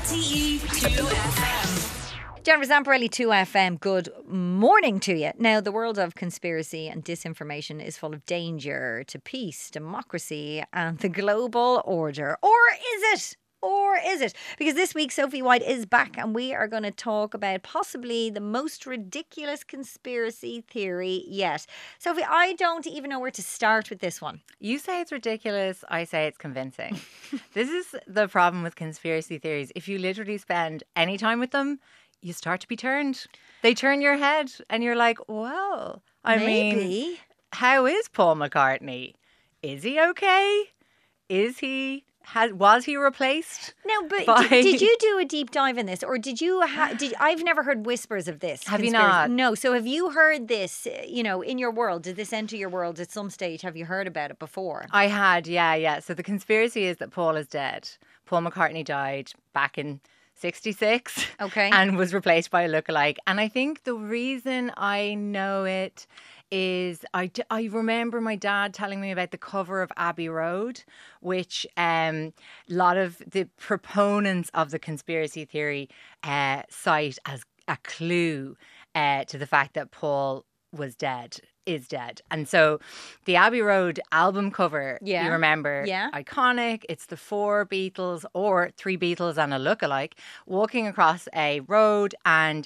RTE 2FM. Jennifer Zamparelli, 2FM, good morning to you. Now, the world of conspiracy and disinformation is full of danger to peace, democracy and the global order. Or is it? Or is it? Because this week, Sophie White is back and we are going to talk about possibly the most ridiculous conspiracy theory yet. Sophie, I don't even know where to start with this one. You say it's ridiculous, I say it's convincing. This is the problem with conspiracy theories. If you literally spend any time with them, you start to be turned. They turn your head and you're like, well, I mean, how is Paul McCartney? Is he okay? Was he replaced? No, but did you do a deep dive in this, or did you? I've never heard whispers of this. Have you not? No. So have you heard this? In your world, did this enter your world at some stage? Have you heard about it before? I had, yeah. So the conspiracy is that Paul is dead. Paul McCartney died back in 1966. Okay. And was replaced by a lookalike. And I think the reason I know it is I remember my dad telling me about the cover of Abbey Road, which a lot of the proponents of the conspiracy theory cite as a clue to the fact that Paul is dead. And so the Abbey Road album cover, you remember, iconic. It's the 4 Beatles or 3 Beatles and a lookalike walking across a road, and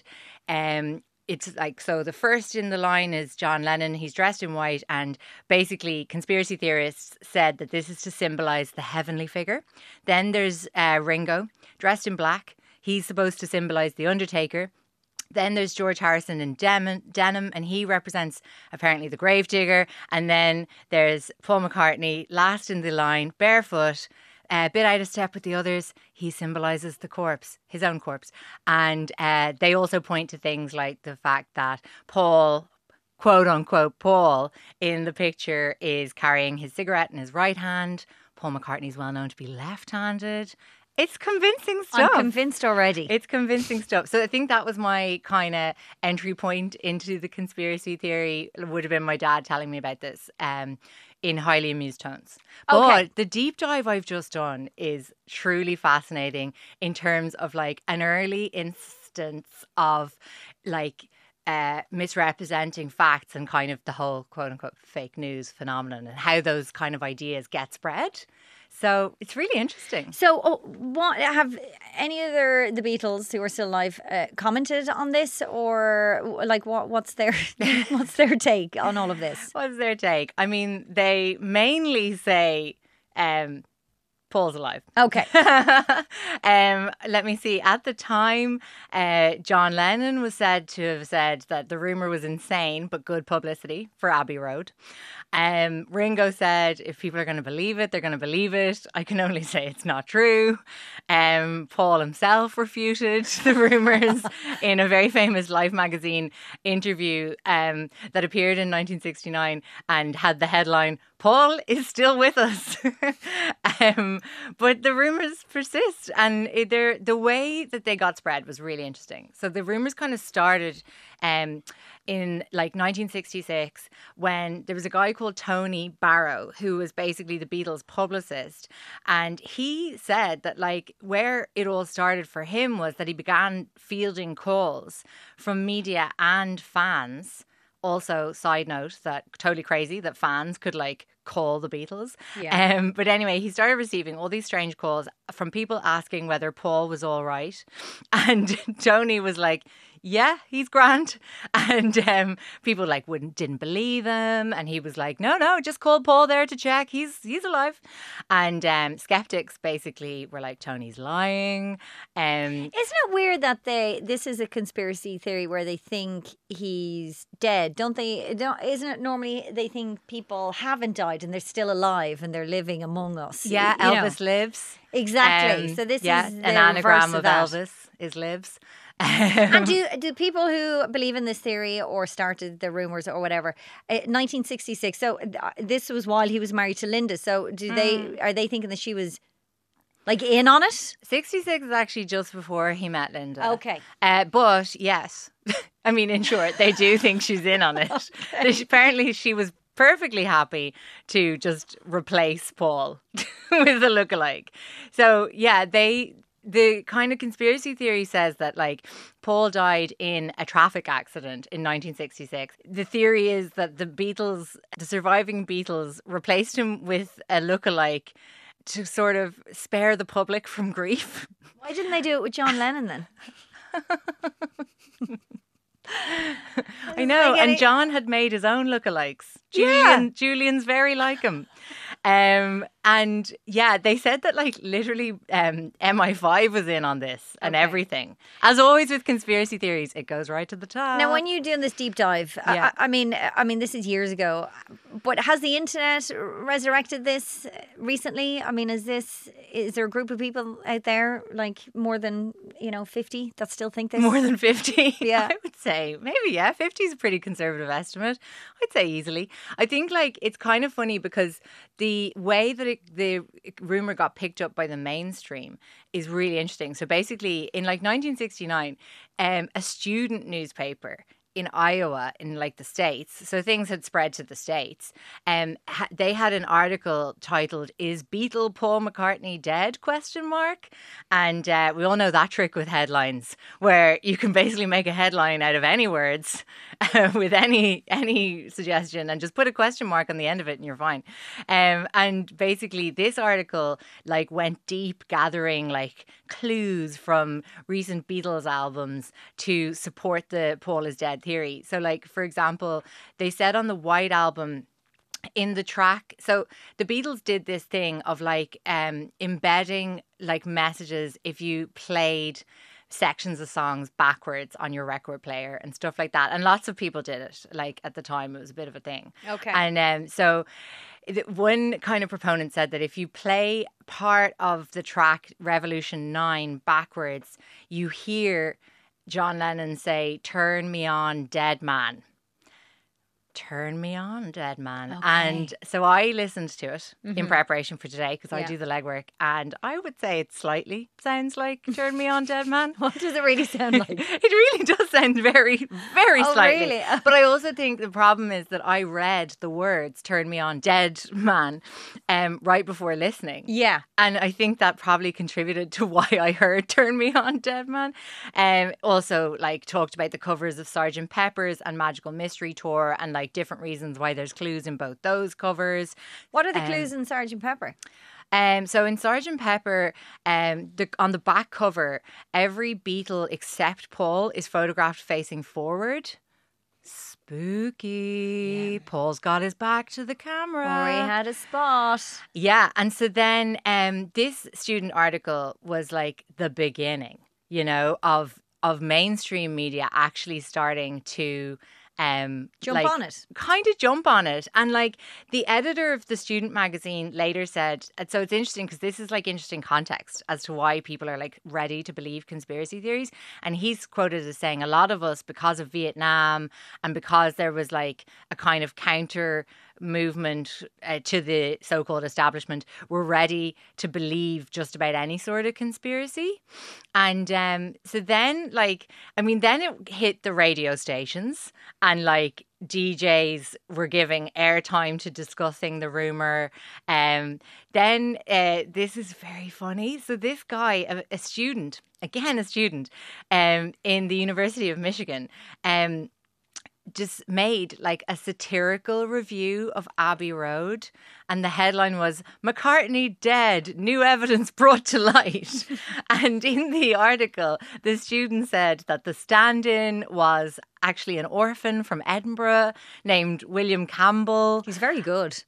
it's like, so the first in the line is John Lennon. He's dressed in white, and basically conspiracy theorists said that this is to symbolize the heavenly figure. Then there's Ringo dressed in black. He's supposed to symbolize the Undertaker. Then there's George Harrison in denim, and he represents apparently the gravedigger. And then there's Paul McCartney, last in the line, barefoot, a bit out of step with the others. He symbolises the corpse, his own corpse. And they also point to things like the fact that Paul, quote unquote Paul, in the picture is carrying his cigarette in his right hand. Paul McCartney's well known to be left-handed. It's convincing stuff. I'm convinced already. It's convincing stuff. So I think that was my kind of entry point into the conspiracy theory. It would have been my dad telling me about this in highly amused tones. Okay. But the deep dive I've just done is truly fascinating in terms of like an early instance of like misrepresenting facts and kind of the whole quote unquote fake news phenomenon and how those kind of ideas get spread. So it's really interesting. So, what have any other the Beatles who are still alive commented on this, or like what's their take on all of this? What's their take? I mean, they mainly say Paul's alive. Okay. Let me see. At the time, John Lennon was said to have said that the rumour was insane, but good publicity for Abbey Road. Ringo said, if people are going to believe it, they're going to believe it. I can only say it's not true. Paul himself refuted the rumours in a very famous Life magazine interview that appeared in 1969 and had the headline, Paul is still with us. But the rumours persist, and the way that they got spread was really interesting. So the rumours kind of started in like 1966 when there was a guy called Tony Barrow who was basically the Beatles publicist, and he said that like where it all started for him was that he began fielding calls from media and fans. Also, side note, that totally crazy that fans could like call the Beatles. Yeah. But anyway, he started receiving all these strange calls from people asking whether Paul was all right. And Tony was like, yeah, he's grand. And people like didn't believe him. And he was like, no, just call Paul there to check. He's alive. And skeptics basically were like, Tony's lying. Isn't it weird that this is a conspiracy theory where they think he's dead? Isn't it normally they think people haven't died and they're still alive and they're living among us? Yeah, Elvis lives. Exactly. So this is an anagram of that. Elvis is lives. And do people who believe in this theory or started the rumours or whatever, 1966, so this was while he was married to Linda, so are they thinking that she was like in on it? 66 is actually just before he met Linda. Okay. But yes, I mean, in short, they do think she's in on it. Okay. Apparently she was perfectly happy to just replace Paul with a lookalike. So yeah, the kind of conspiracy theory says that like Paul died in a traffic accident in 1966. The theory is that the surviving Beatles replaced him with a lookalike to sort of spare the public from grief. Why didn't they do it with John Lennon then? I know, like and John had made his own lookalikes. Julian's very like him. And yeah, they said that like literally MI5 was in on this and everything. As always with conspiracy theories, it goes right to the top. Now, when you're doing this deep dive, I mean, this is years ago, but has the internet resurrected this recently? I mean, is there a group of people out there, like more than 50, that still think this? More than 50? Yeah, I would say maybe 50 is a pretty conservative estimate. I'd say easily. I think like it's kind of funny because the way that the rumor got picked up by the mainstream is really interesting. So basically, in like 1969, a student newspaper in Iowa, in like the States, so things had spread to the States, they had an article titled "Is Beatle Paul McCartney Dead?" ? And we all know that trick with headlines, where you can basically make a headline out of any words with any suggestion and just put a question mark on the end of it and you're fine. And basically this article like went deep, gathering like clues from recent Beatles albums to support the Paul is dead theory. So like, for example, they said on the White Album, in the track, so the Beatles did this thing of like embedding like messages if you played sections of songs backwards on your record player and stuff like that, and lots of people did it. Like at the time, it was a bit of a thing. Okay. And so one kind of proponent said that if you play part of the track Revolution 9 backwards, you hear John Lennon say, "Turn me on, dead man." Turn me on, dead man. Okay. And so I listened to it in preparation for today because I do the legwork, and I would say it slightly sounds like Turn Me On, Dead Man. What does it really sound like? It really does sound very, very slightly. Really? But I also think the problem is that I read the words Turn Me On, Dead Man right before listening. Yeah. And I think that probably contributed to why I heard Turn Me On, Dead Man. Also, like, talked about the covers of Sgt. Pepper's and Magical Mystery Tour and, like, different reasons why there's clues in both those covers. What are the clues in Sgt. Pepper? So in Sgt. Pepper, on the back cover, every Beatle except Paul is photographed facing forward. Spooky. Yeah. Paul's got his back to the camera. Or he had a spot. Yeah. And so then this student article was like the beginning, of mainstream media actually starting to jump on it. Kind of jump on it. And like the editor of the student magazine later said, so it's interesting because this is like interesting context as to why people are like ready to believe conspiracy theories. And he's quoted as saying, a lot of us, because of Vietnam and because there was like a kind of counter movement to the so-called establishment, were ready to believe just about any sort of conspiracy. And so then then it hit the radio stations, and like DJs were giving airtime to discussing the rumor. Then this is very funny. So this guy, a student in the University of Michigan, just made like a satirical review of Abbey Road, and the headline was "McCartney Dead, New Evidence Brought to Light." And in the article, the student said that the stand-in was actually an orphan from Edinburgh named William Campbell. He's very good.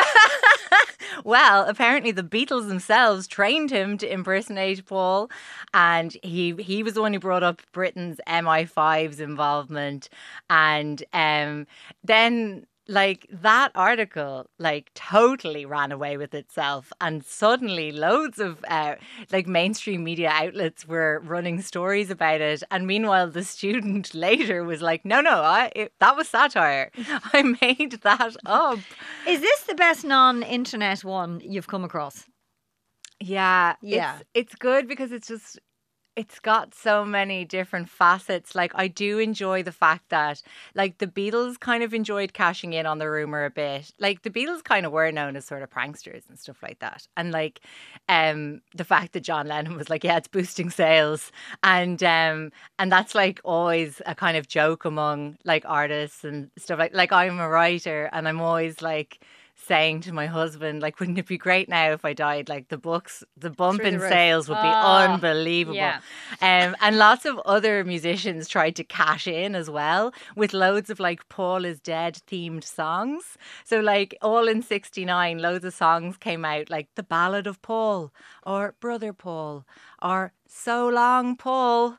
Well, apparently the Beatles themselves trained him to impersonate Paul, and he was the one who brought up Britain's MI5's involvement. And then like that article like totally ran away with itself, and suddenly loads of like mainstream media outlets were running stories about it. And meanwhile the student later was like, no, that was satire. I made that up. Is this the best non-internet one you've come across? Yeah. It's good because it's It's got so many different facets. Like, I do enjoy the fact that, like, the Beatles kind of enjoyed cashing in on the rumor a bit. Like, the Beatles kind of were known as sort of pranksters and stuff like that. And like, the fact that John Lennon was like, yeah, it's boosting sales, and that's like always a kind of joke among like artists and stuff like I'm a writer, and I'm always like saying to my husband, like, wouldn't it be great now if I died? Like, the bump Through in the roof. sales would be unbelievable. yeah. And lots of other musicians tried to cash in as well with loads of like Paul is Dead themed songs. So like all in '69, loads of songs came out, like The Ballad of Paul or Brother Paul or So Long Paul,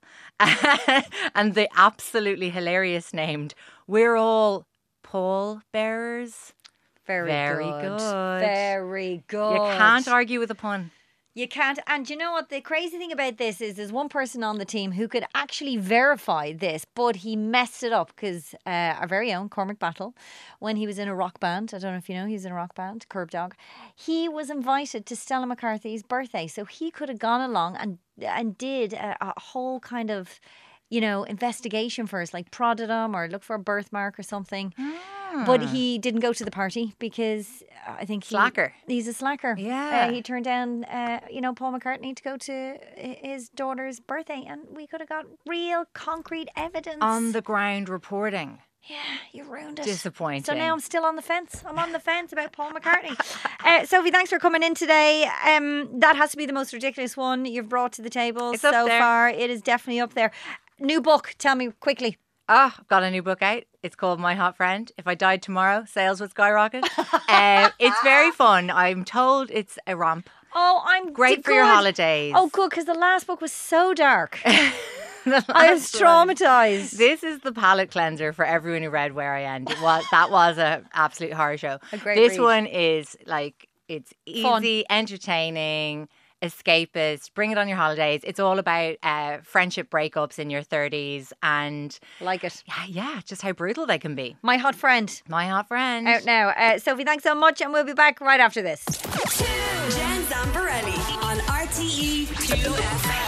and the absolutely hilarious named We're All Paul Bearers. Very good. Very good. You can't argue with a pun. You can't. And you know what? The crazy thing about this is there's one person on the team who could actually verify this, but he messed it up because our very own Cormac Battle, when he was in a rock band, I don't know if you know, he was in a rock band, Curb Dog, he was invited to Stella McCarthy's birthday. So he could have gone along and did a whole kind of, you know, investigation first, like prodded him or look for a birthmark or something. But he didn't go to the party because I think he's a slacker. Yeah. He turned down, Paul McCartney to go to his daughter's birthday, and we could have got real concrete evidence. On the ground reporting. Yeah, you ruined it. Disappointing. So now I'm still on the fence. I'm on the fence about Paul McCartney. Sophie, thanks for coming in today. That has to be the most ridiculous one you've brought to the table It's up so there. far. It is definitely up there. New book. Tell me quickly. Oh, I've got a new book out. It's called My Hot Friend. If I died tomorrow, sales would skyrocket. It's very fun. I'm told it's a romp. Oh, I'm Great for your holidays. Oh, good, because the last book was so dark. I was last one. traumatized. This is the palate cleanser for everyone who read Where I End. That was an absolute horror show. A great This read. one is like, it's Fun. easy, entertaining, escapist. Bring it on your holidays. It's all about friendship breakups in your 30s and Like it. yeah, just how brutal they can be. My Hot Friend. My Hot Friend. Out now. Sophie, thanks so much, and we'll be back right after this. Jen Zamparelli on RTE 2 FM.